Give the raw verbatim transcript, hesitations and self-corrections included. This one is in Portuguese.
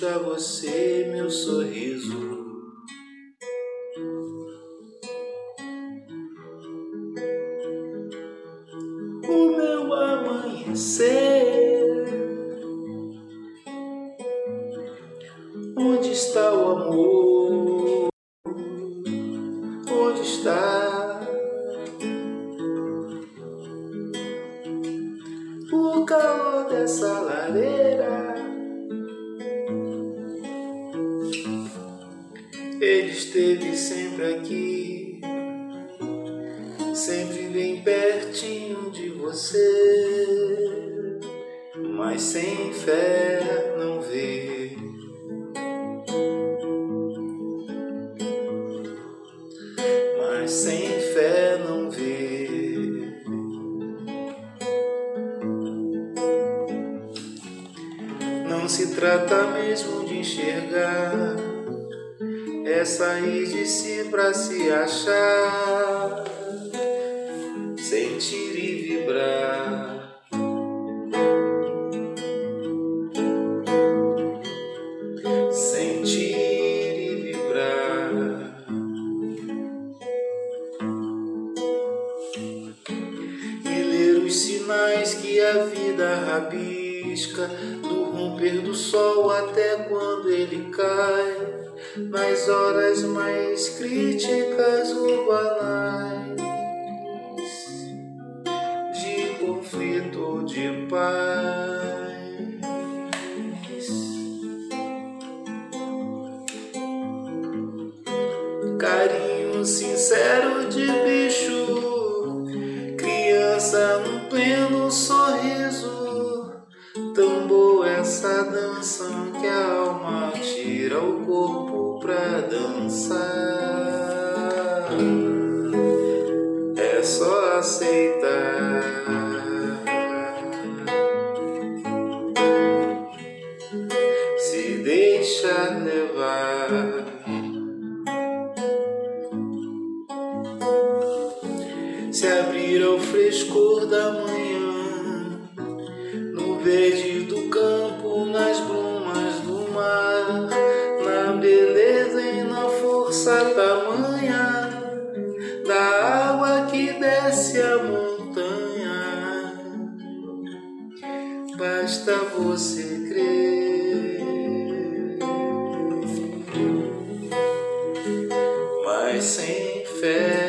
a você meu sorriso. O meu amanhecer, onde está o amor? Onde está o calor dessa lareira? Ele esteve sempre aqui, sempre bem pertinho de você, mas sem fé não vê. Mas sem fé não vê. Não se trata mesmo de enxergar, é sair de si pra se achar, sentir e vibrar. Sentir e vibrar. E ler os sinais que a vida rabisca, do romper do sol até quando ele cai, nas horas mais críticas ou banais, de conflito ou de paz. Carinho sincero de bicho, criança num pleno sorriso. Tão boa essa dança que a alma tira o corpo pra dançar. É só aceitar. Se deixar levar. Se abrir ao frescor da manhã, no verde do campo, nas brumas do mar, na beleza e na força tamanha da água que desce a montanha. Basta você crer, mas sem fé